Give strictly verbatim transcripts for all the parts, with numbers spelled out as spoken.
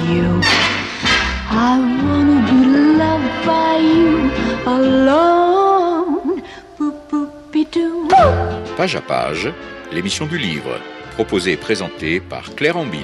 you. I wanna be loved by you alone. Boop-boop-be-doo. Page à page, l'émission du livre, proposée et présentée par Claire Ambil.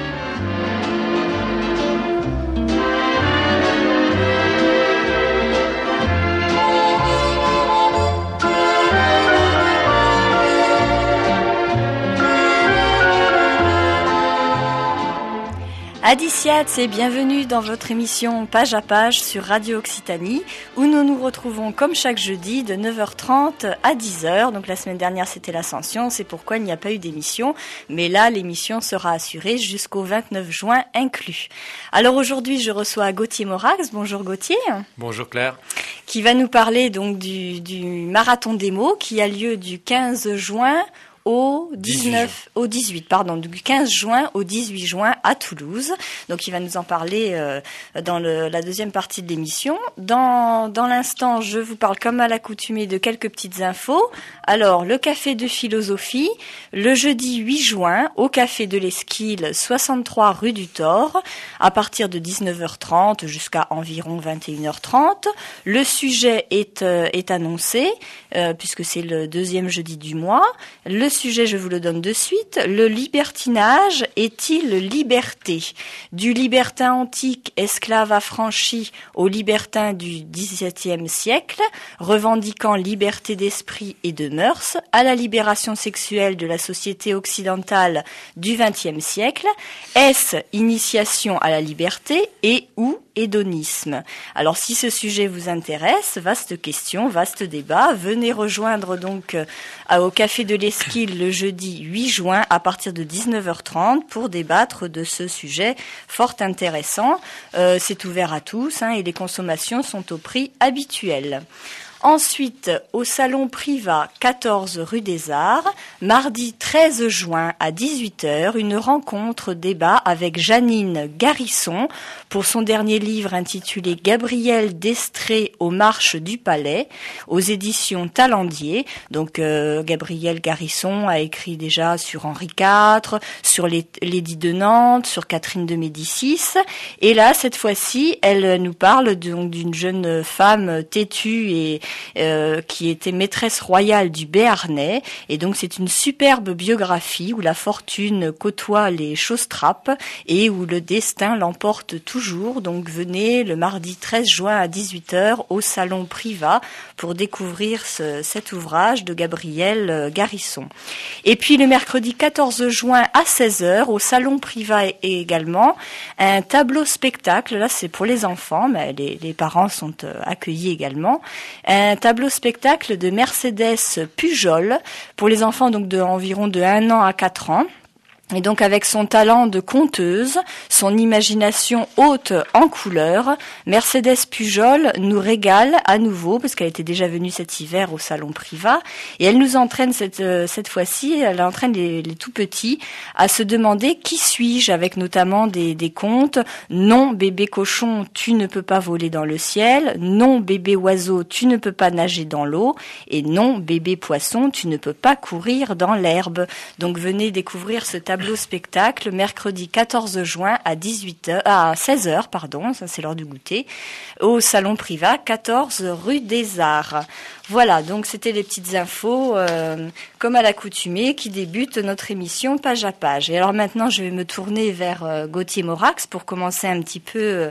Adiciats et bienvenue dans votre émission Page à Page sur Radio Occitanie où nous nous retrouvons comme chaque jeudi de neuf heures trente à dix heures. Donc la semaine dernière c'était l'Ascension, c'est pourquoi il n'y a pas eu d'émission. Mais là l'émission sera assurée jusqu'au vingt-neuf juin inclus. Alors aujourd'hui je reçois Gauthier Morax. Bonjour Gauthier. Bonjour Claire. Qui va nous parler donc du, du marathon des mots qui a lieu du quinze juin au dix-neuf, au dix-huit, pardon, du quinze juin au dix-huit juin à Toulouse. Donc il va nous en parler euh, dans le, la deuxième partie de l'émission. Dans, dans l'instant, je vous parle comme à l'accoutumée de quelques petites infos. Alors, le café de philosophie, le jeudi huit juin, au café de l'Esquile, soixante-trois rue du Thor, à partir de dix-neuf heures trente jusqu'à environ vingt et une heures trente. Le sujet est, euh, est annoncé, euh, puisque c'est le deuxième jeudi du mois. Le sujet, je vous le donne de suite. Le libertinage est-il liberté? Du libertin antique, esclave affranchi, au libertin du dix-septième siècle, revendiquant liberté d'esprit et de mœurs, à la libération sexuelle de la société occidentale du vingtième siècle. Est-ce initiation à la liberté et ou hédonisme? Alors si ce sujet vous intéresse, vaste question, vaste débat, venez rejoindre donc euh, au Café de l'Esquile le jeudi huit juin à partir de dix-neuf heures trente pour débattre de ce sujet fort intéressant. Euh, c'est ouvert à tous hein, et les consommations sont au prix habituel. Ensuite, au Salon Privat, quatorze rue des Arts, mardi treize juin à dix-huit heures, une rencontre débat avec Janine Garisson pour son dernier livre intitulé Gabriel d'Estrée aux marches du Palais, aux éditions Talendier. Donc, euh, Gabriel Garisson a écrit déjà sur Henri quatre, sur Lady de Nantes, sur Catherine de Médicis. Et là, cette fois-ci, elle nous parle donc d'une jeune femme têtue et Euh, qui était maîtresse royale du Béarnais. Et donc c'est une superbe biographie où la fortune côtoie les chausse-trappes et où le destin l'emporte toujours. Donc venez le mardi treize juin à dix-huit heures au Salon Privat pour découvrir ce, cet ouvrage de Gabriel Garisson. Et puis le mercredi quatorze juin à seize heures au Salon Privat et également un tableau spectacle. Là c'est pour les enfants, mais les, les parents sont accueillis également. Un tableau spectacle de Mercedes Pujol pour les enfants donc de environ de un an à quatre ans. Et donc avec son talent de conteuse, son imagination haute en couleurs, Mercedes Pujol nous régale à nouveau, parce qu'elle était déjà venue cet hiver au Salon Privat, et elle nous entraîne cette, euh, cette fois-ci, elle entraîne les, les tout petits à se demander qui suis-je, avec notamment des, des contes. Non bébé cochon, tu ne peux pas voler dans le ciel. Non bébé oiseau, tu ne peux pas nager dans l'eau. Et non bébé poisson, tu ne peux pas courir dans l'herbe. Donc venez découvrir ce tableau Tableau spectacle mercredi quatorze juin à dix-huit heures, à seize heures, pardon, ça c'est l'heure du goûter, au Salon Privat, quatorze rue des Arts. Voilà, donc c'était les petites infos, euh, comme à l'accoutumée, qui débutent notre émission page à page. Et alors maintenant, je vais me tourner vers euh, Gauthier Morax pour commencer un petit peu euh,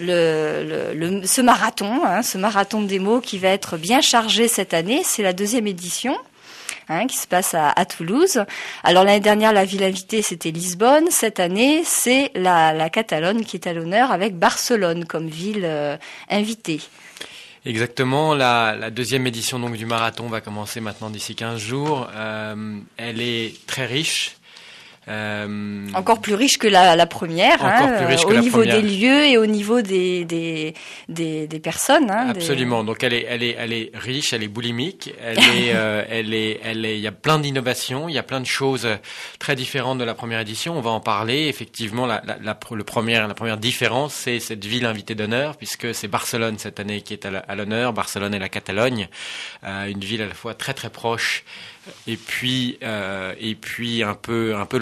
le, le, le, ce marathon, hein, ce marathon des mots qui va être bien chargé cette année. C'est la deuxième édition. Hein, qui se passe à, à Toulouse. Alors l'année dernière, la ville invitée, c'était Lisbonne. Cette année, c'est la, la Catalogne qui est à l'honneur avec Barcelone comme ville euh, invitée. Exactement, la, la deuxième édition donc du marathon va commencer maintenant d'ici quinze jours. Euh, elle est très riche. Euh, encore plus riche que la, la première, encore hein, plus riche que au la niveau première. des lieux et au niveau des des des, des personnes. Hein, Absolument. Des... Donc elle est elle est elle est riche, elle est boulimique, elle est euh, elle est elle est. Il y a plein d'innovations, il y a plein de choses très différentes de la première édition. On va en parler. Effectivement, la la, la, le première la première différence, c'est cette ville invitée d'honneur, puisque c'est Barcelone cette année qui est à, la, à l'honneur. Barcelone et la Catalogne, euh, une ville à la fois très très proche. Et puis, euh, et puis un peu, un peu loin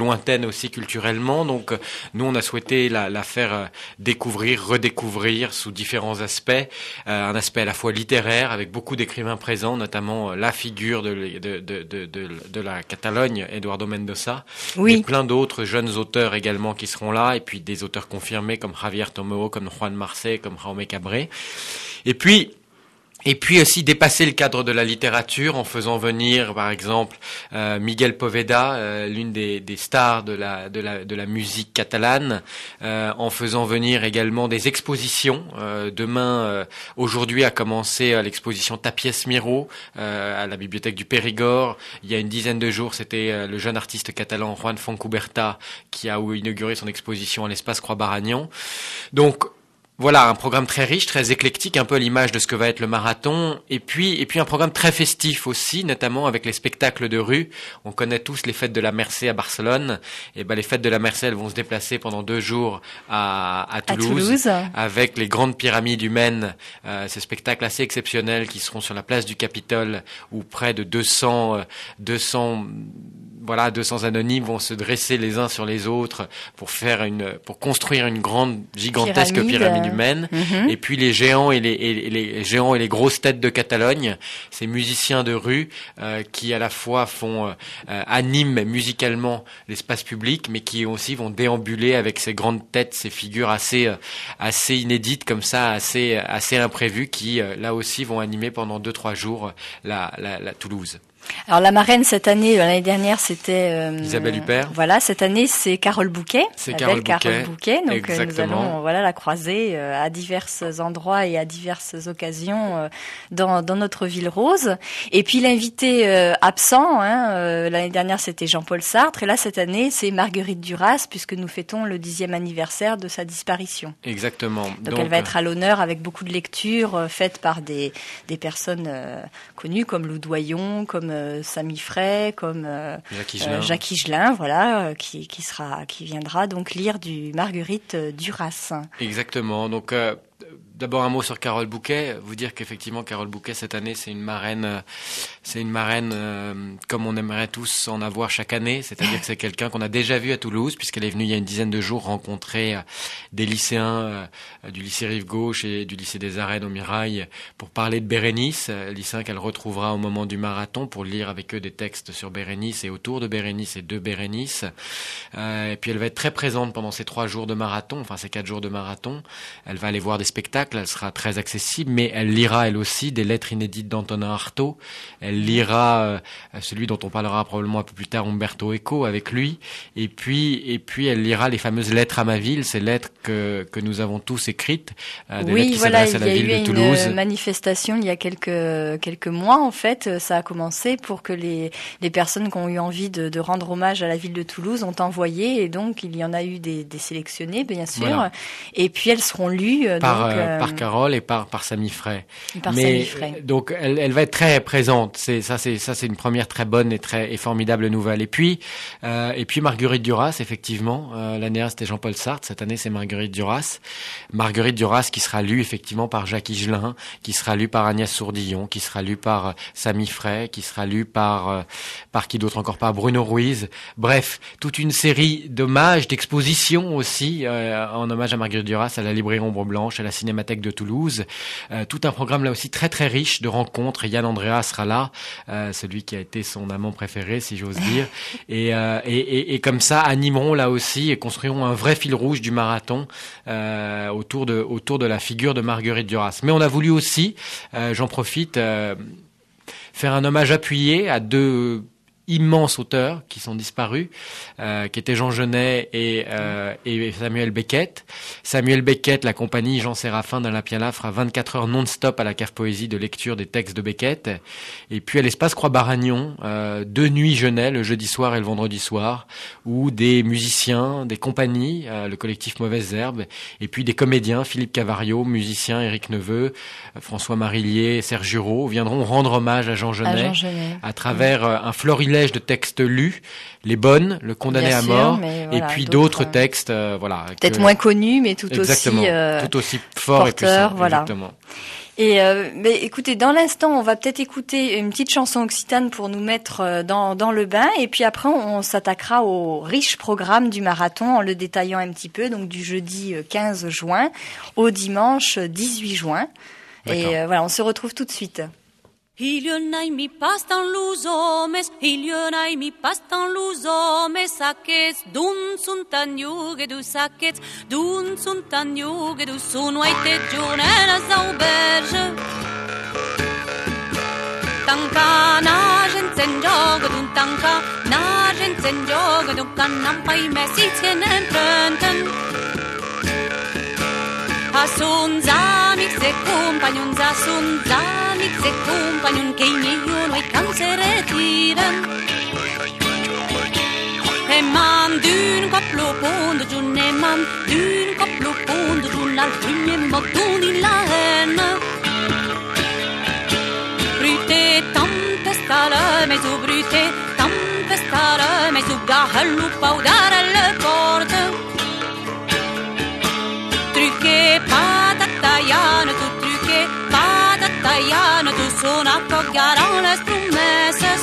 lointaine aussi culturellement. Donc, nous, on a souhaité la, la faire découvrir, redécouvrir sous différents aspects. Euh, un aspect à la fois littéraire, avec beaucoup d'écrivains présents, notamment la figure de, de, de, de, de, de la Catalogne, Eduardo Mendoza. Oui. Et plein d'autres jeunes auteurs également qui seront là, et puis des auteurs confirmés comme Javier Tomeo, comme Juan Marcé, comme Jaume Cabré. Et puis, Et puis aussi dépasser le cadre de la littérature en faisant venir, par exemple, euh, Miguel Poveda, euh, l'une des, des stars de la, de la, de la musique catalane, euh, en faisant venir également des expositions. Euh, demain, euh, aujourd'hui, a commencé euh, l'exposition Tapies Miró euh, à la bibliothèque du Périgord. Il y a une dizaine de jours, c'était euh, le jeune artiste catalan Juan Fontcuberta qui a inauguré son exposition à l'espace Croix-Baragnan. Donc, voilà, un programme très riche, très éclectique, un peu à l'image de ce que va être le marathon. Et puis, et puis un programme très festif aussi, notamment avec les spectacles de rue. On connaît tous les fêtes de la Mercè à Barcelone. Et ben, les fêtes de la Mercè, elles vont se déplacer pendant deux jours à, à Toulouse. À Toulouse. Avec les grandes pyramides humaines. Euh, ces spectacles assez exceptionnels qui seront sur la place du Capitole, où près de deux cents, euh, deux cents, voilà, deux cents anonymes vont se dresser les uns sur les autres pour faire une, pour construire une grande, gigantesque pyramide, pyramide humaine. Mm-hmm. Et puis les géants et les, et les géants et les grosses têtes de Catalogne, ces musiciens de rue euh, qui à la fois font euh, animent musicalement l'espace public, mais qui aussi vont déambuler avec ces grandes têtes, ces figures assez euh, assez inédites comme ça, assez assez imprévues, qui euh, là aussi vont animer pendant deux trois jours la, la, la Toulouse. Alors la marraine cette année, l'année dernière c'était euh, Isabelle Huppert. Voilà, cette année c'est Carole Bouquet. C'est Carole Bouquet. Carole Bouquet. Donc Exactement. nous allons voilà la croiser euh, à divers endroits et à diverses occasions euh, dans dans notre ville rose. Et puis l'invité euh, absent, hein, euh, l'année dernière c'était Jean-Paul Sartre et là cette année c'est Marguerite Duras puisque nous fêtons le dixième anniversaire de sa disparition. Exactement. Donc, Donc elle va être à l'honneur avec beaucoup de lectures euh, faites par des des personnes euh, connues comme Lou Doyon, comme Euh, Samy Frey, comme euh, Jacques Higelin, euh, Jacques Higelin, voilà, euh, qui, qui sera, qui viendra donc lire du Marguerite Duras. Exactement. Donc euh, d'abord un mot sur Carole Bouquet. Vous dire qu'effectivement Carole Bouquet cette année c'est une marraine, euh, c'est une marraine euh, comme on aimerait tous en avoir chaque année. C'est-à-dire que c'est quelqu'un qu'on a déjà vu à Toulouse puisqu'elle est venue il y a une dizaine de jours rencontrer euh, des lycéens euh, du lycée Rive Gauche et du lycée des Arènes au Mirail pour parler de Bérénice, euh, lycéens qu'elle retrouvera au moment du marathon pour lire avec eux des textes sur Bérénice et autour de Bérénice et de Bérénice. Euh, et puis elle va être très présente pendant ces trois jours de marathon, enfin ces quatre jours de marathon. Elle va aller voir des spectacles. Elle sera très accessible, mais elle lira elle aussi des lettres inédites d'Antonin Artaud. Elle lira euh, celui dont on parlera probablement un peu plus tard, Umberto Eco, avec lui. Et puis, et puis elle lira les fameuses lettres à ma ville, ces lettres que que nous avons tous écrites, euh, des oui, lettres qui voilà, s'adressent à la ville de Toulouse. Il y a eu une manifestation il y a quelques quelques mois en fait. Ça a commencé pour que les les personnes qui ont eu envie de, de rendre hommage à la ville de Toulouse ont envoyé, et donc il y en a eu des, des sélectionnés, bien sûr. Voilà. Et puis elles seront lues par donc, euh, par Carole et par par Samy Frey. Par Mais Samy Frey. Donc elle elle va être très présente. C'est ça c'est ça c'est une première très bonne et très et formidable nouvelle. Et puis euh, et puis Marguerite Duras, effectivement, euh, l'année dernière c'était Jean-Paul Sartre, cette année c'est Marguerite Duras. Marguerite Duras qui sera lue effectivement par Jacques Higelin, qui sera lue par Agnès Sourdillon, qui sera lue par euh, Samy Frey, qui sera lue par euh, par qui d'autre encore, par Bruno Ruiz. Bref, toute une série d'hommages, d'expositions aussi euh, en hommage à Marguerite Duras à la librairie Ombre Blanche, à la Cinémathèque de Toulouse. Euh, tout un programme là aussi très très riche de rencontres. Yann Andrea sera là, euh, celui qui a été son amant préféré, si j'ose dire. Et, euh, et, et, et comme ça, animeront là aussi et construiront un vrai fil rouge du marathon euh, autour de autour de la figure de Marguerite Duras. Mais on a voulu aussi, euh, j'en profite, euh, faire un hommage appuyé à deux immenses auteurs qui sont disparus, euh, qui étaient Jean Genet et, euh, et Samuel Beckett. Samuel Beckett, la compagnie Jean Séraphin d'Olympia fera vingt-quatre heures non-stop à la Cave Poésie de lecture des textes de Beckett. Et puis à l'espace Croix-Baragnon, euh, deux nuits Genet, le jeudi soir et le vendredi soir, où des musiciens, des compagnies, euh, le collectif Mauvaises Herbes, et puis des comédiens, Philippe Cavario, musicien, Éric Neveu, François Marillier, Serge Giraud, viendront rendre hommage à Jean Genet, à, Jean Genet. à travers euh, un florilège de textes lus, Les Bonnes, Le Condamné Bien à sûr, mort, voilà, et puis d'autres, d'autres textes, euh, voilà. Peut-être que... moins connus, mais tout Exactement, aussi, euh, tout aussi forts et puissants. Voilà. Exactement. Et euh, mais écoutez, dans l'instant, on va peut-être écouter une petite chanson occitane pour nous mettre euh, dans, dans le bain. Et puis après, on, on s'attaquera au riche programme du marathon en le détaillant un petit peu. Donc du jeudi quinze juin au dimanche dix-huit juin. D'accord. Et euh, voilà, on se retrouve tout de suite. Ilionai mi pastan luz homes, ilionai mi pastan luz homes, saquets, dun sunt aniuge du saquets, dun sunt aniuge du sun white giunenas auberge. Tanca nagent en gioco d'un tanca, nagent en gioco d'un canam pai messi tienen prenten. A sunt amics e compagnons, a sunt amics e compagnons, che io noi can se retiren. E man d'un coplo pondo giun, e man d'un coplo pondo giun, al prime mottun in la henne. Brute tempesta le mesu, brute tempesta le mesu, gahallu paudare le porte. Trucche patataiano, tu trucche patataiano, tu sono a cogliare le promesse.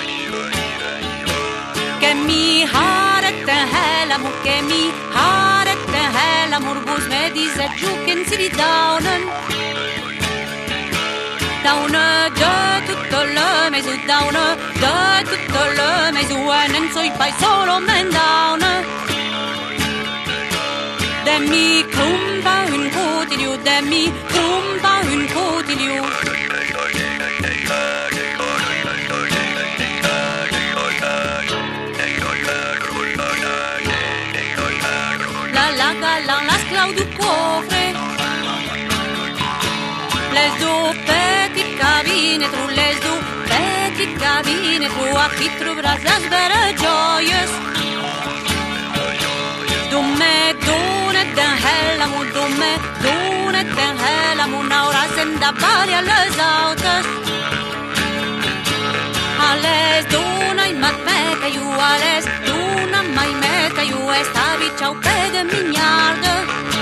Che mi harette l'amor, che mi harette l'amor, vos me dise giù che si ridaunen. Da una de tutto le mesu, da una de tutto le mesu, e non so i pai solo men down. De mi crumba un cotilio, de mi crumba un cotilio. La laga la las clau du pauvre. Les deux petites cabines, trou les deux petites cabines, trou a qui trouveras las belles joyeuses. Dumme donet den hella mot, dumme donet den hella mot, naura senda bari alles autos. Alles dona i mat meta ju, alles dona mai meta ju, estavi ciao pede mignarde.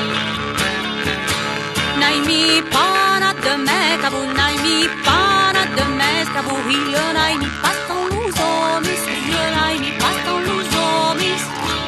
Nai mi pana de meta bu, nai mi pana de meta bu, io nai mi paston lusomis, io nai mi paston lusomis.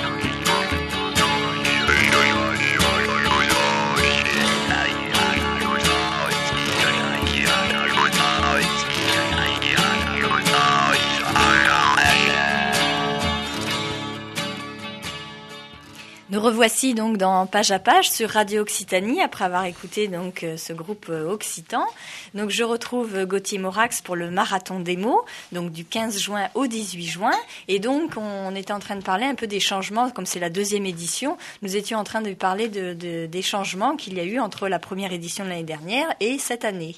Nous revoici donc dans Page à Page sur Radio Occitanie après avoir écouté donc ce groupe occitan. Donc je retrouve Gauthier Morax pour le marathon des mots, donc du quinze juin au dix-huit juin. Et donc on était en train de parler un peu des changements, comme c'est la deuxième édition. Nous étions en train de parler de, de, des changements qu'il y a eu entre la première édition de l'année dernière et cette année.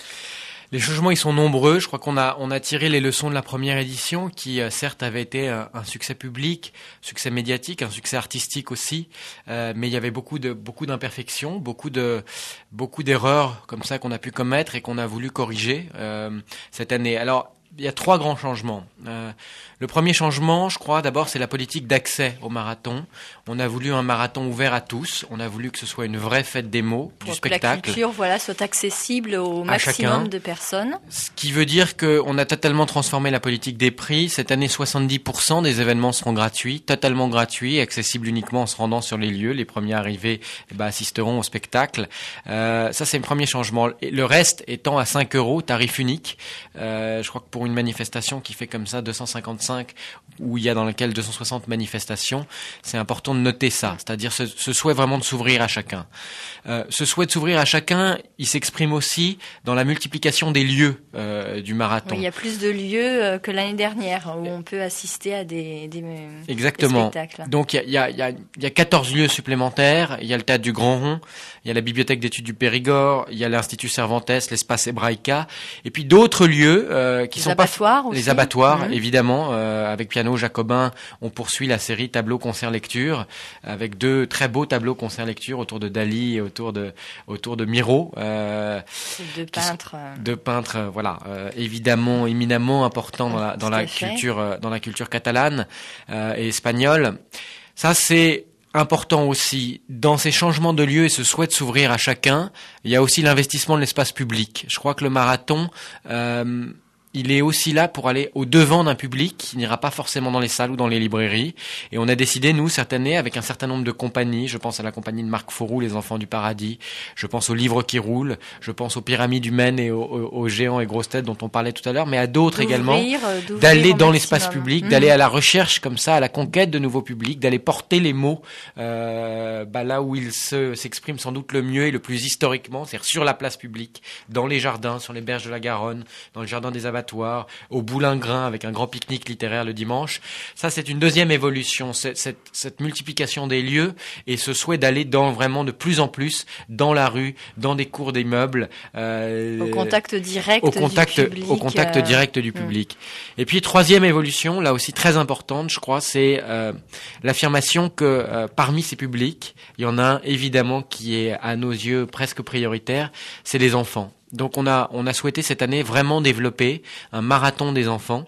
Les changements, ils sont nombreux. Je crois qu'on a, on a tiré les leçons de la première édition qui, euh, certes, avait été un, un succès public, succès médiatique, un succès artistique aussi. Euh, mais il y avait beaucoup de, beaucoup d'imperfections, beaucoup de, beaucoup d'erreurs comme ça qu'on a pu commettre et qu'on a voulu corriger, euh, cette année. Alors, il y a trois grands changements. Euh, le premier changement, je crois, d'abord, c'est la politique d'accès au marathon. On a voulu un marathon ouvert à tous. On a voulu que ce soit une vraie fête des mots, pour du que spectacle. la culture, voilà, soit accessible au maximum chacun. de personnes. Ce qui veut dire qu'on a totalement transformé la politique des prix. Cette année, soixante-dix pour cent des événements seront gratuits, totalement gratuits, accessibles uniquement en se rendant sur les lieux. Les premiers arrivés eh ben, assisteront au spectacle. Euh, ça, c'est le premier changement. Et le reste étant à cinq euros, tarif unique. Euh, je crois que pour une manifestation qui fait comme ça deux cent cinquante-cinq, où il y a dans laquelle deux cent soixante manifestations, c'est important de noter ça. C'est-à-dire ce, ce souhait vraiment de s'ouvrir à chacun. Euh, ce souhait de s'ouvrir à chacun, il s'exprime aussi dans la multiplication des lieux euh, du marathon. Oui, il y a plus de lieux euh, que l'année dernière où on peut assister à des, des, Exactement. des spectacles. Donc il y a, il y, a, il y a quatorze lieux supplémentaires. Il y a le théâtre du Grand Rond, il y a la bibliothèque d'études du Périgord, il y a l'Institut Cervantes, l'espace Hebraïca, et puis d'autres lieux euh, qui les sont abattoirs pas aussi. les abattoirs, Mmh. évidemment. Euh, avec Piano Jacobin, on poursuit la série tableau concert lecture avec deux très beaux tableaux concert lecture autour de Dali et autour de autour de Miro. Euh, Deux peintres. Euh... Deux peintres, euh, voilà, euh, évidemment, éminemment importants dans la dans Tout la à fait. culture euh, dans la culture catalane euh, et espagnole. Ça, c'est important aussi, dans ces changements de lieu et ce souhait de s'ouvrir à chacun, il y a aussi l'investissement de l'espace public. Je crois que le marathon, euh, il est aussi là pour aller au devant d'un public qui n'ira pas forcément dans les salles ou dans les librairies. Et on a décidé, nous, cette année, avec un certain nombre de compagnies, je pense à la compagnie de Marc Fauroux, Les Enfants du Paradis, je pense aux Livres qui roulent, je pense aux Pyramides humaines et aux, aux, aux géants et grosses têtes dont on parlait tout à l'heure, mais à d'autres également, d'aller dans l'espace public, mmh. d'aller à la recherche comme ça, à la conquête de nouveaux publics, d'aller porter les mots euh, bah là où ils se, s'expriment sans doute le mieux et le plus historiquement, c'est-à-dire sur la place publique, dans les jardins, sur les berges de la Garonne, dans le jardin des abattoirs, au Boulingrin avec un grand pique-nique littéraire le dimanche. Ça, c'est une deuxième évolution, cette, cette, cette multiplication des lieux et ce souhait d'aller dans vraiment de plus en plus dans la rue, dans des cours d'immeubles. Euh, au contact direct au contact, du public. Au contact euh... direct du public. Mmh. Et puis, troisième évolution, là aussi très importante, je crois, c'est euh, l'affirmation que euh, parmi ces publics, il y en a un évidemment qui est à nos yeux presque prioritaire, c'est les enfants. Donc on a on a souhaité cette année vraiment développer un marathon des enfants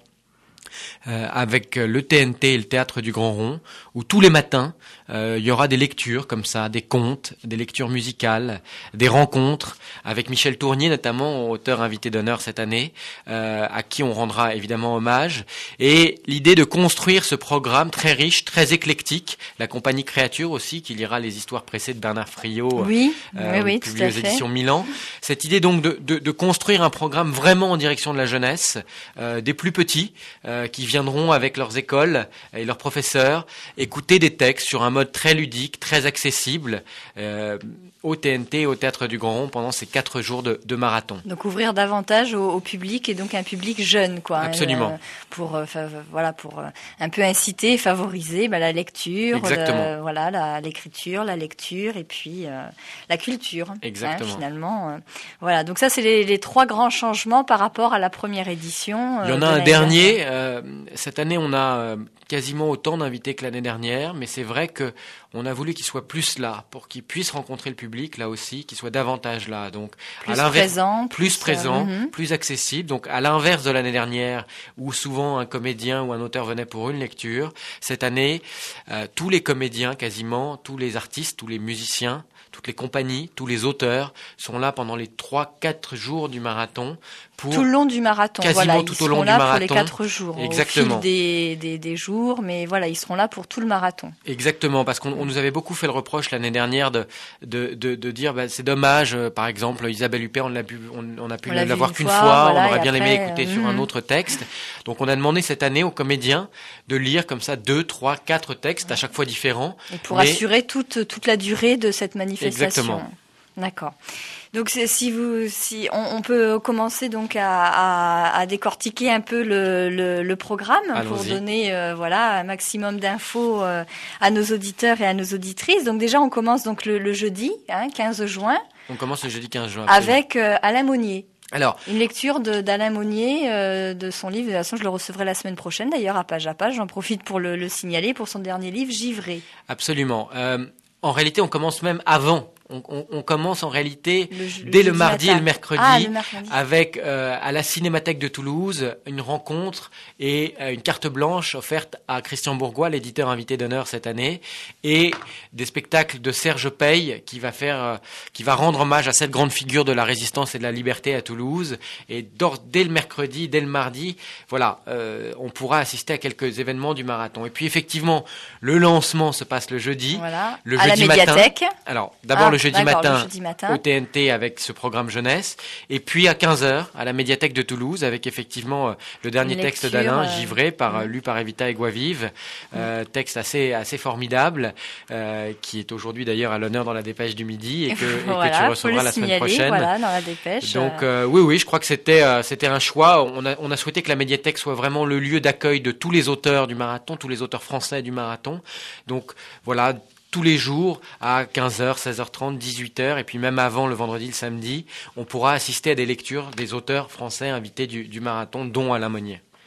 euh, avec le T N T et le Théâtre du Grand Rond, où tous les matins euh, il y aura des lectures comme ça, des contes, des lectures musicales, des rencontres avec Michel Tournier notamment, auteur invité d'honneur cette année, euh, à qui on rendra évidemment hommage. Et l'idée de construire ce programme très riche, très éclectique, la compagnie Créature aussi, qui lira les histoires pressées de Bernard Friot, oui, euh, oui, oui, publié aux fait. éditions Milan. Cette idée donc de, de, de construire un programme vraiment en direction de la jeunesse, euh, des plus petits, euh, qui viendront avec leurs écoles et leurs professeurs écouter des textes sur un mode très ludique, très accessible, euh, au T N T et au Théâtre du Grand Rond pendant ces quatre jours de, de marathon. Donc ouvrir davantage au, au public et donc un public jeune, quoi. Absolument. Euh, pour euh, voilà, pour euh, un peu inciter, et favoriser bah, la lecture, Exactement. Le, voilà, la, l'écriture, la lecture et puis euh, la culture. Exactement. Hein, finalement, euh, voilà. Donc ça, c'est les, les trois grands changements par rapport à la première édition. Euh, Il y en a un dernier. Euh, cette année, on a euh, quasiment autant d'invités que l'année dernière, mais c'est vrai que on a voulu qu'ils soient plus là, pour qu'ils puissent rencontrer le public, là aussi, qu'ils soient davantage là. Donc, plus à l'inverse, présent, plus, plus présent, euh, mm-hmm. plus accessible. Donc, à l'inverse de l'année dernière, où souvent un comédien ou un auteur venait pour une lecture, cette année, euh, tous les comédiens, quasiment, tous les artistes, tous les musiciens, toutes les compagnies, tous les auteurs sont là pendant les trois, quatre jours du marathon. Pour tout le long du marathon, quasiment voilà, tout ils au long seront du là marathon. pour les quatre jours, Exactement. Au fil des, des, des jours, mais voilà, ils seront là pour tout le marathon. Exactement, parce qu'on on nous avait beaucoup fait le reproche l'année dernière de de de, de dire bah, c'est dommage, euh, par exemple Isabelle Huppert, on l'a pu on, on a pu on ne l'avoir qu'une fois, fois voilà, on aurait bien après, aimé écouter euh, sur mm-hmm. un autre texte. Donc on a demandé cette année aux comédiens de lire comme ça deux, trois, quatre textes à chaque fois différents. Et pour mais... assurer toute toute la durée de cette manifestation. Exactement. D'accord. Donc si vous, si on, on peut commencer donc à, à, à décortiquer un peu le, le, le programme. Allons-y. Pour donner euh, voilà un maximum d'infos euh, à nos auditeurs et à nos auditrices. Donc déjà on commence donc le, le jeudi, hein, quinze juin. On commence le jeudi quinze juin. Absolument. Avec euh, Alain Monnier. Alors, une lecture de, d'Alain Monnier, euh, de son livre. De toute façon, je le recevrai la semaine prochaine, d'ailleurs, à page à page. J'en profite pour le, le signaler pour son dernier livre, Givré. Absolument. Euh, en réalité, on commence même avant. On, on, on commence en réalité le, dès le, le mardi matin. et le mercredi, ah, le mercredi. avec euh, à la Cinémathèque de Toulouse une rencontre et euh, une carte blanche offerte à Christian Bourgois, l'éditeur invité d'honneur cette année, et des spectacles de Serge Pey qui va faire, euh, qui va rendre hommage à cette grande figure de la résistance et de la liberté à Toulouse. Et dès le mercredi, dès le mardi, voilà, euh, on pourra assister à quelques événements du marathon. Et puis effectivement, le lancement se passe le jeudi, voilà. le à jeudi la médiathèque. matin. Alors d'abord ah. le Jeudi matin, le jeudi matin au T N T avec ce programme jeunesse, et puis à quinze heures à la médiathèque de Toulouse avec effectivement euh, le dernier Une texte lecture, d'Alain, euh... Givré, par, mmh. euh, lu par Evita Eguavive, euh, mmh. texte assez assez formidable, euh, qui est aujourd'hui d'ailleurs à l'honneur dans la Dépêche du Midi et que, voilà, et que tu recevras la signaler, semaine prochaine. Voilà, dans la Dépêche. Donc euh, oui oui, je crois que c'était euh, c'était un choix. On a on a souhaité que la médiathèque soit vraiment le lieu d'accueil de tous les auteurs du marathon, tous les auteurs français du marathon. Donc voilà. Tous les jours, à quinze heures, seize heures trente, dix-huit heures, et puis même avant, le vendredi, le samedi, on pourra assister à des lectures des auteurs français invités du, du marathon, dont Alain Monnier.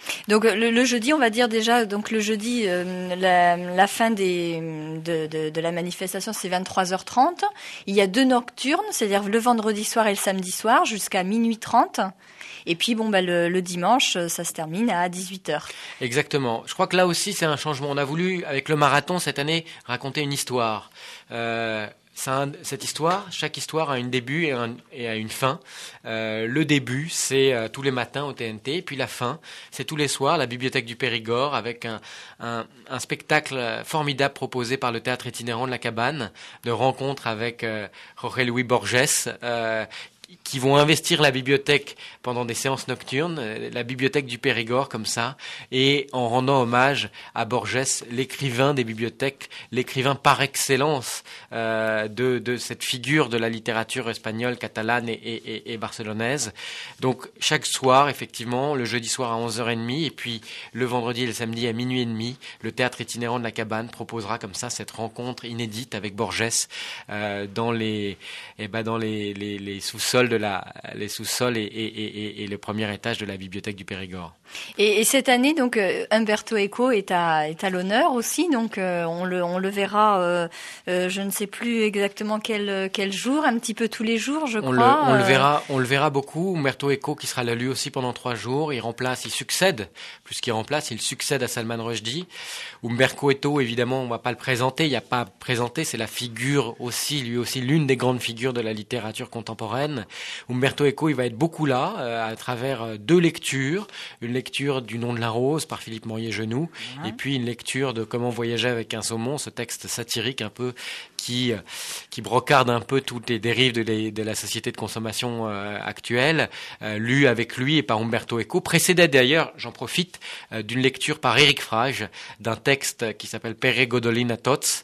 Donc le, le jeudi, on va dire déjà, donc le jeudi, euh, la, la fin des, de, de, de la manifestation, c'est vingt-trois heures trente. Il y a deux nocturnes, c'est-à-dire le vendredi soir et le samedi soir, jusqu'à minuit trente. Et puis bon, bah, le, le dimanche, ça se termine à dix-huit heures. Exactement. Je crois que là aussi, c'est un changement. On a voulu, avec le marathon cette année, raconter une histoire. Euh, Un, cette histoire, chaque histoire a un début et, un, et a une fin. Euh, le début, c'est euh, tous les matins au T N T, et puis la fin, c'est tous les soirs, la Bibliothèque du Périgord, avec un, un, un spectacle formidable proposé par le théâtre itinérant de la Cabane, de rencontres avec euh, Jorge Luis Borges, euh, qui vont investir la bibliothèque pendant des séances nocturnes, la bibliothèque du Périgord comme ça, et en rendant hommage à Borges, l'écrivain des bibliothèques, l'écrivain par excellence euh, de, de cette figure de la littérature espagnole, catalane et, et, et barcelonaise. Donc chaque soir, effectivement, le jeudi soir à onze heures trente, et puis le vendredi et le samedi à minuit et demi, le théâtre itinérant de la Cabane proposera comme ça cette rencontre inédite avec Borges euh, dans les, eh ben, dans les, les, les sous-sols de la, les sous-sols et, et, et, et le premier étage de la bibliothèque du Périgord. Et, et cette année, donc, euh, Umberto Eco est à, est à l'honneur aussi, donc euh, on le, on le verra. Euh, euh, je ne sais plus exactement quel, quel jour, un petit peu tous les jours, je on crois. Le, on euh... le verra, on le verra beaucoup. Umberto Eco qui sera là lui aussi pendant trois jours. Il remplace, il succède, plus qu'il remplace, il succède à Salman Rushdie. Umberto Eco, évidemment, on va pas le présenter. Il n'y a pas à présenter, c'est la figure aussi, lui aussi, l'une des grandes figures de la littérature contemporaine. Umberto Eco, il va être beaucoup là, euh, à travers deux lectures. Une lecture du Nom de la rose par Philippe Morier-Genoux, mmh. et puis une lecture de Comment voyager avec un saumon, ce texte satirique un peu qui, qui brocarde un peu toutes les dérives de, les, de la société de consommation euh, actuelle, euh, lu avec lui et par Umberto Eco, précédé d'ailleurs, j'en profite, euh, d'une lecture par Éric Frage, d'un texte qui s'appelle Pere Godolin a tots,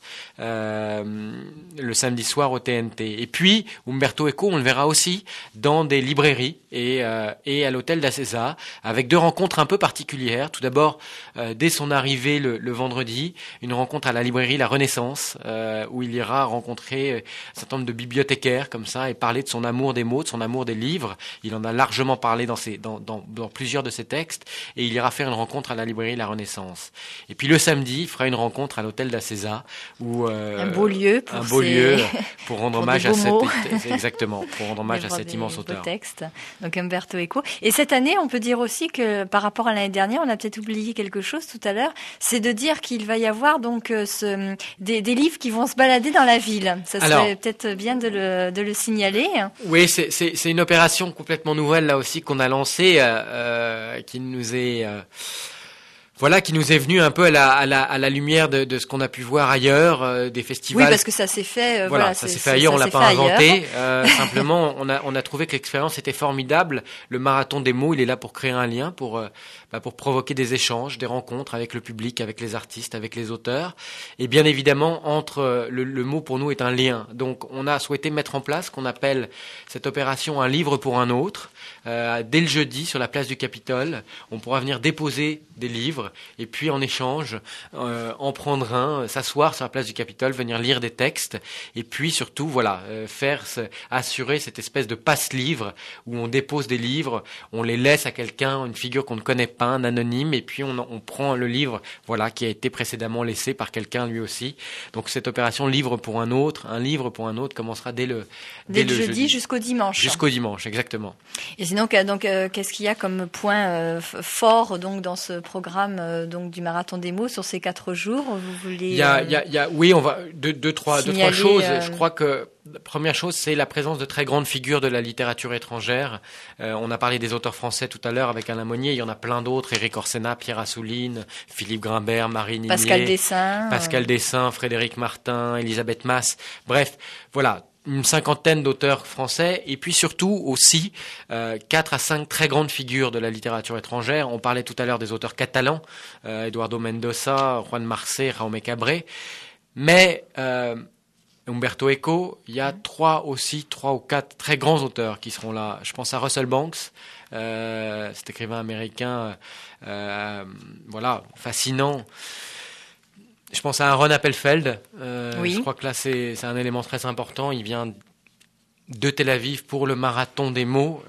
euh, le samedi soir au T N T. Et puis, Umberto Eco, on le verra aussi dans des librairies et, euh, et à l'hôtel d'Acesa, avec deux rencontres un peu particulières. Tout d'abord, euh, dès son arrivée le, le vendredi, une rencontre à la librairie La Renaissance, euh, où il ira rencontrer un certain nombre de bibliothécaires comme ça et parler de son amour des mots, de son amour des livres. Il en a largement parlé dans, ses, dans, dans, dans plusieurs de ses textes, et il ira faire une rencontre à la librairie La Renaissance. Et puis le samedi, il fera une rencontre à l'hôtel d'Acesa, où euh, un beau lieu pour un beau ces... lieu pour rendre pour hommage à cette exactement pour rendre hommage à cet immense auteur. Texte. Donc Umberto Eco. Et cette année, on peut dire aussi que par rapport à l'année dernière, on a peut-être oublié quelque chose tout à l'heure, c'est de dire qu'il va y avoir donc ce, des, des livres qui vont se balader dans la ville. Ça serait Alors, peut-être bien de le, de le signaler. Oui, c'est, c'est, c'est une opération complètement nouvelle là aussi qu'on a lancée, euh, qui nous est... Euh, Voilà, qui nous est venu un peu à la, à la, à la lumière de, de ce qu'on a pu voir ailleurs, euh, des festivals. Oui, parce que ça s'est fait. Euh, voilà, voilà, ça c'est, s'est fait ailleurs, ça on l'a s'est pas inventé. Ailleurs. Euh, simplement, on a, on a trouvé que l'expérience était formidable. Le marathon des mots, il est là pour créer un lien, pour, euh, bah, pour provoquer des échanges, des rencontres avec le public, avec les artistes, avec les auteurs. Et bien évidemment, entre le, le mot pour nous est un lien. Donc, on a souhaité mettre en place ce qu'on appelle cette opération un livre pour un autre. Euh, dès le jeudi, sur la place du Capitole, on pourra venir déposer des livres et puis en échange, euh, en prendre un, s'asseoir sur la place du Capitole, venir lire des textes et puis surtout, voilà, euh, faire, assurer cette espèce de passe-livre où on dépose des livres, on les laisse à quelqu'un, une figure qu'on ne connaît pas, un anonyme, et puis on, on prend le livre, voilà, qui a été précédemment laissé par quelqu'un lui aussi. Donc cette opération livre pour un autre, un livre pour un autre commencera dès le dès, dès le jeudi, jeudi jusqu'au dimanche. Jusqu'au dimanche, exactement. Et sinon, donc, euh, qu'est-ce qu'il y a comme point euh, fort donc dans ce programme euh, donc du marathon des mots sur ces quatre jours? Vous voulez? Il y a, euh, il y a, il y a, oui, on va deux, deux, trois, deux, trois choses. Euh... Je crois que la première chose, c'est la présence de très grandes figures de la littérature étrangère. Euh, on a parlé des auteurs français tout à l'heure avec Alain Monnier. Il y en a plein d'autres. Éric Orsena, Pierre Assouline, Philippe Grimbert, Marie Ninier, Pascal Dessin, Pascal euh... Dessin, Frédéric Martin, Elisabeth Masse. Bref, voilà. Une cinquantaine d'auteurs français, et puis surtout aussi euh, quatre à cinq très grandes figures de la littérature étrangère. On parlait tout à l'heure des auteurs catalans, euh, Eduardo Mendoza, Juan Marcé, Jaume Cabré, mais euh, Umberto Eco, il y a trois aussi, trois ou quatre très grands auteurs qui seront là. Je pense à Russell Banks, euh, cet écrivain américain, euh, voilà, fascinant. Je pense à un Ron Appelfeld. Euh, oui. Je crois que là, c'est, c'est un élément très important. Il vient de Tel Aviv pour le marathon des mots.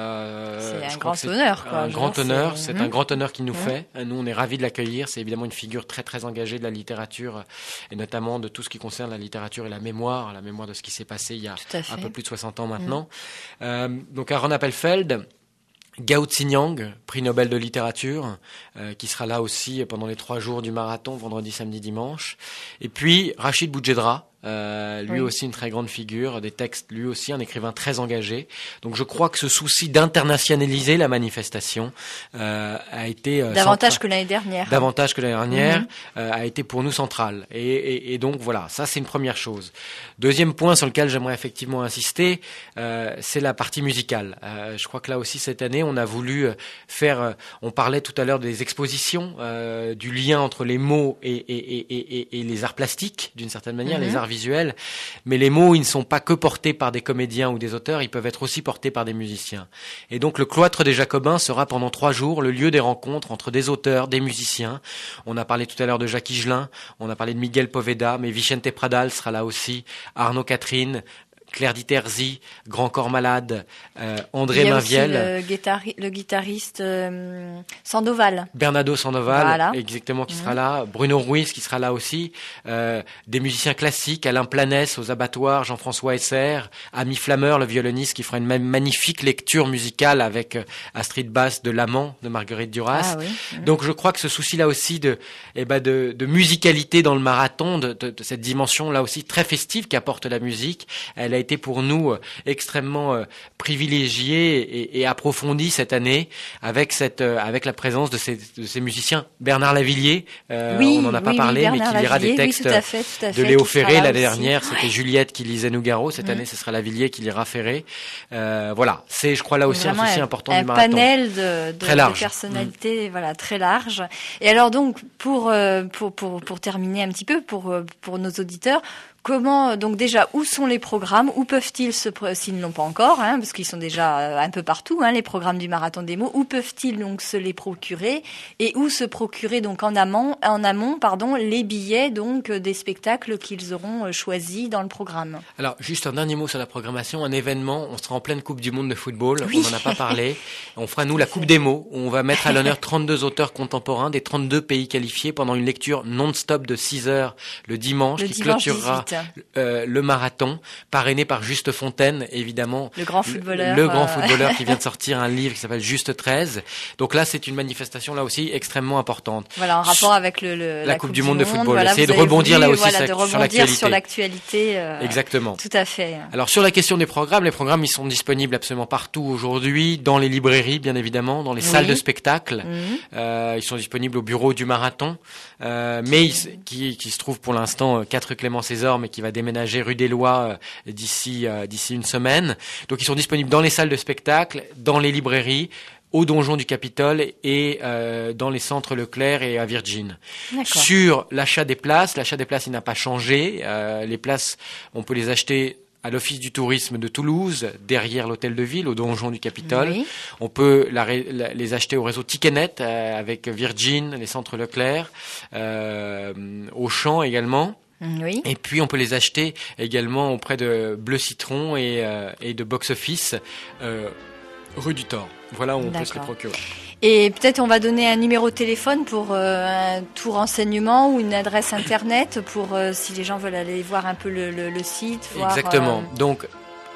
Euh, c'est un grand honneur, quoi. Un grand honneur, c'est, c'est mmh. un grand honneur qu'il nous mmh. fait. Nous, on est ravis de l'accueillir. C'est évidemment une figure très très engagée de la littérature et notamment de tout ce qui concerne la littérature et la mémoire, la mémoire de ce qui s'est passé il y a un peu plus de soixante ans maintenant. Mmh. Euh, donc Aaron Appelfeld, Gao Xinyang, prix Nobel de littérature, euh, qui sera là aussi pendant les trois jours du marathon, vendredi, samedi, dimanche. Et puis Rachid Boujedra, Euh, lui oui. aussi une très grande figure, des textes, lui aussi un écrivain très engagé. Donc je crois que ce souci d'internationaliser la manifestation euh, a été euh, davantage central, que l'année dernière. Davantage que l'année dernière mmh. euh, a été pour nous central. Et, et, et donc voilà, ça c'est une première chose. Deuxième point sur lequel j'aimerais effectivement insister, euh, c'est la partie musicale. Euh, je crois que là aussi cette année, on a voulu faire. Euh, on parlait tout à l'heure des expositions, euh, du lien entre les mots et, et, et, et, et les arts plastiques, d'une certaine manière, mmh. les arts visuels, mais les mots, ils ne sont pas que portés par des comédiens ou des auteurs, ils peuvent être aussi portés par des musiciens. Et donc le cloître des Jacobins sera pendant trois jours le lieu des rencontres entre des auteurs, des musiciens. On a parlé tout à l'heure de Jacques Higelin, on a parlé de Miguel Poveda, mais Vicente Pradal sera là aussi, Arnaud Catherine, Claire Diterzi, Grand Corps Malade, euh, André Mainviel. Il y a aussi le, guitari- le guitariste euh, Sandoval. Bernardo Sandoval, voilà. exactement, qui mmh. sera là. Bruno Ruiz, qui sera là aussi. Euh, des musiciens classiques, Alain Planès aux abattoirs, Jean-François Esser, Ami Flameur, le violoniste, qui fera une ma- magnifique lecture musicale avec euh, Astrid Bass de L'Amant de Marguerite Duras. Ah, oui. mmh. Donc je crois que ce souci-là aussi de, eh ben de, de musicalité dans le marathon, de, de, de cette dimension là aussi très festive qu'apporte la musique, elle a été pour nous extrêmement euh, privilégiée et, et approfondie cette année avec cette euh, avec la présence de ces, de ces musiciens. Bernard Lavillier, euh, oui, on n'en a pas oui, parlé, oui, mais qui lira Lavillier, des textes oui, tout à fait, tout à de fait, Léo Ferré. L'année dernière, aussi. c'était Juliette qui lisait Nougaro. Cette mmh. année, ce sera Lavillier qui lira Ferré. Euh, voilà, c'est, je crois, là aussi vraiment un souci un, important un du marathon. Un panel de, de, très large. de personnalités, mmh. voilà, très large. Et alors donc, pour euh, pour pour pour terminer un petit peu pour pour nos auditeurs. Comment, donc déjà, où sont les programmes? Où peuvent-ils se, s'ils ne l'ont pas encore, hein, parce qu'ils sont déjà un peu partout, hein, les programmes du Marathon des mots, où peuvent-ils donc se les procurer? Et où se procurer donc en amont, en amont, pardon, les billets donc des spectacles qu'ils auront choisis dans le programme? Alors, juste un dernier mot sur la programmation. Un événement, on sera en pleine Coupe du Monde de football. Oui. On n'en a pas parlé. On fera, nous, la Coupe des mots, où on va mettre à l'honneur trente-deux auteurs contemporains des trente-deux pays qualifiés pendant une lecture non-stop de six heures le dimanche, le qui dimanche clôturera dix-huit. Euh, le marathon, parrainé par Juste Fontaine, évidemment. Le grand footballeur. Le, le grand euh... footballeur qui vient de sortir un livre qui s'appelle Juste treize. Donc là, c'est une manifestation là aussi extrêmement importante. Voilà, en rapport avec le, le la, la Coupe, coupe du Monde de football. Voilà, Essayer de rebondir voulu, là aussi voilà, sur, de rebondir sur l'actualité. Sur l'actualité euh, Exactement. Tout à fait. Alors sur la question des programmes, les programmes ils sont disponibles absolument partout aujourd'hui, dans les librairies bien évidemment, dans les oui. salles de spectacle. Mmh. Euh, ils sont disponibles au bureau du marathon, euh, mais ils, qui, qui se trouve pour l'instant quatre Clément César, mais qui va déménager rue des Lois euh, d'ici euh, d'ici une semaine. Donc ils sont disponibles dans les salles de spectacle, dans les librairies, au donjon du Capitole et euh, dans les centres Leclerc et à Virgin. D'accord. Sur l'achat des places, l'achat des places il n'a pas changé. Euh, les places, on peut les acheter à l'Office du tourisme de Toulouse, derrière l'hôtel de ville, au donjon du Capitole. Oui. On peut la, la, les acheter au réseau Ticketnet euh, avec Virgin, les centres Leclerc, euh, Auchan également. Oui. Et puis on peut les acheter également auprès de Bleu Citron et, euh, et de Box Office euh, rue du Thor. Voilà où on D'accord. peut se les procurer. Et peut-être on va donner un numéro de téléphone pour euh, un tout renseignement ou une adresse internet pour euh, si les gens veulent aller voir un peu le, le, le site. Voir, Exactement. Euh... Donc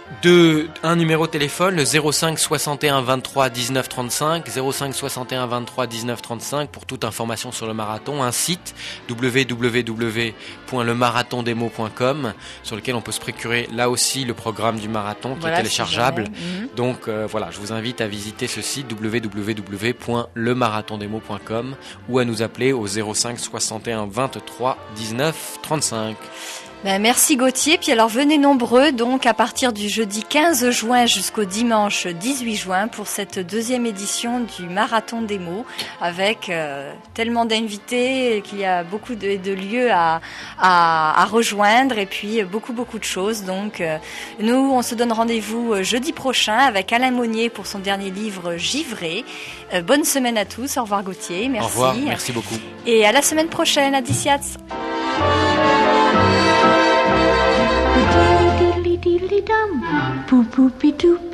de un numéro de téléphone, le zéro cinq soixante et un vingt-trois dix-neuf trente-cinq, zéro cinq soixante et un vingt-trois dix-neuf trente-cinq pour toute information sur le marathon, un site w w w point le marathon des mots point com sur lequel on peut se procurer là aussi le programme du marathon qui voilà, est téléchargeable. Mmh. Donc euh, voilà, je vous invite à visiter ce site w w w point le marathon des mots point com ou à nous appeler au zéro cinq soixante et un vingt-trois dix-neuf trente-cinq. Ben, merci Gauthier. Puis alors venez nombreux donc à partir du jeudi quinze juin jusqu'au dimanche dix-huit juin pour cette deuxième édition du Marathon des mots avec euh, tellement d'invités qu'il y a beaucoup de, de lieux à, à, à rejoindre et puis beaucoup beaucoup de choses. Donc euh, nous on se donne rendez-vous jeudi prochain avec Alain Monnier pour son dernier livre Givré. Euh, bonne semaine à tous. Au revoir Gauthier. Merci. Au revoir. Merci beaucoup. Et à la semaine prochaine à Diciats. Diddly diddly dum. Boop boopy doop.